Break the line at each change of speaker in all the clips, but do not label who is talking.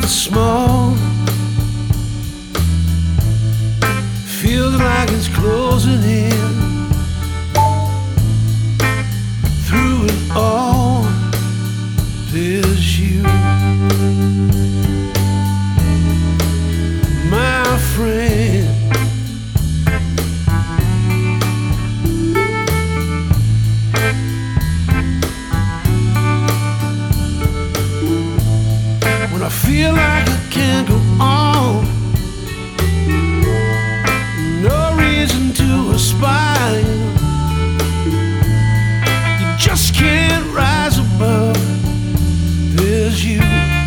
gets small, feels like it's closing in. Through it all, there's you, my friend. When I feel like I can't go on, no reason to aspire, you just can't rise above. There's you,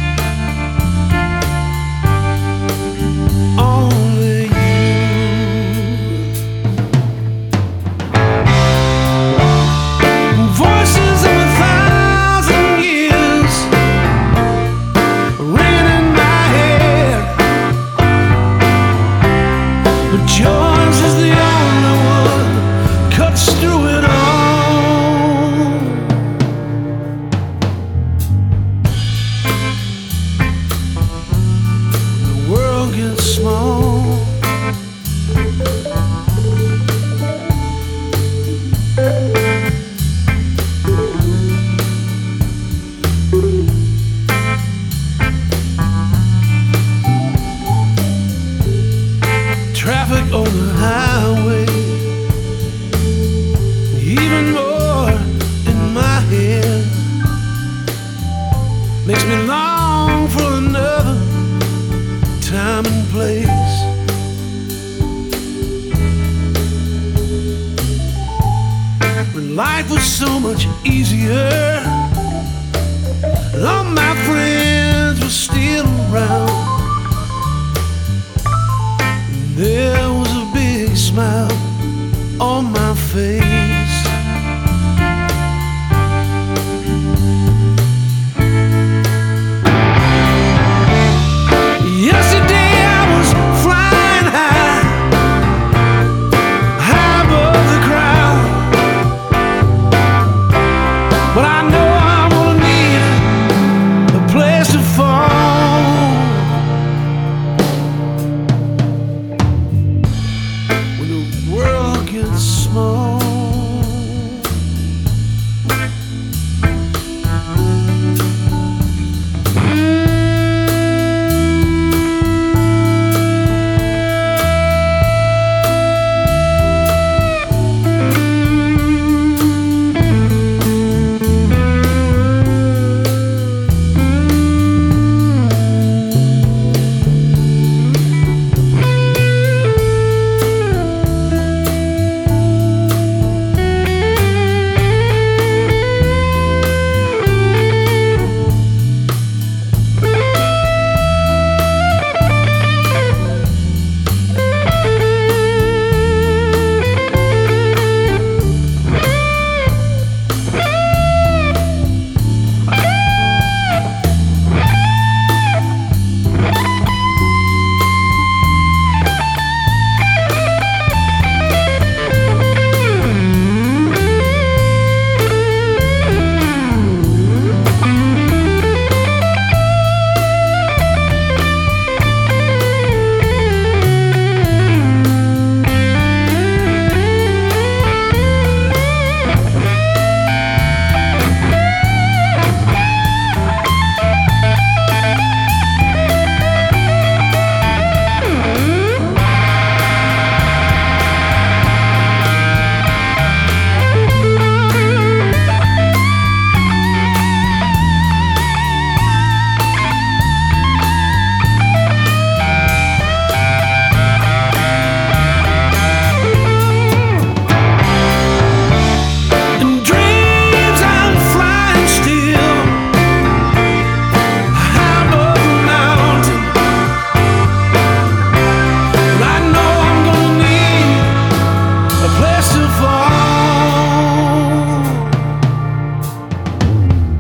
only you. Voices of 1,000 years ringing in my head, but yours is the only one that cuts through it all. The world gets small, traffic on the highway, even more in my head, makes me long for another time and place. When life was so much easier, and all my friends were still around, there was a big smile on my face. Yesterday I was flying high, high above the crowd, but I know I'm gonna need a place to fall. When the world gets small,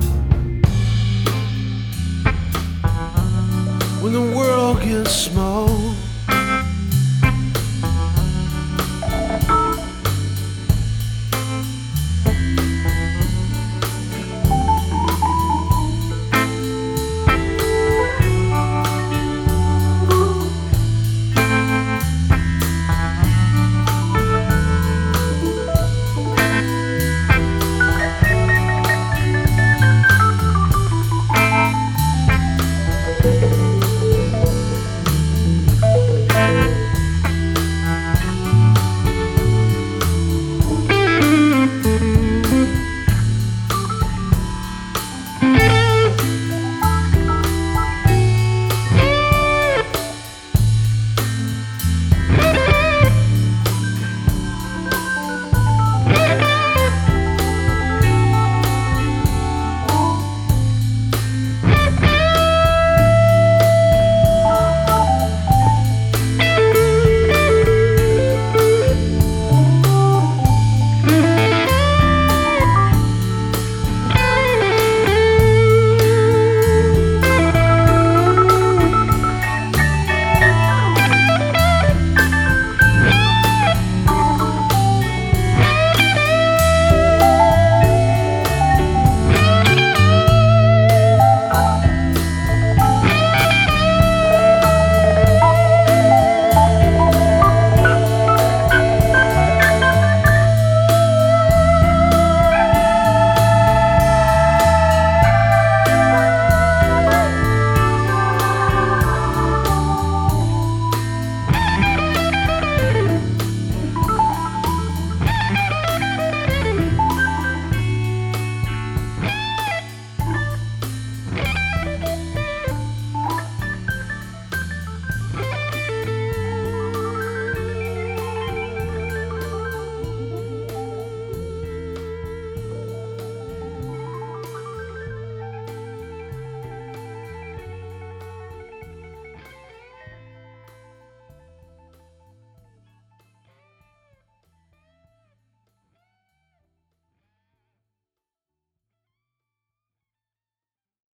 when the world gets small.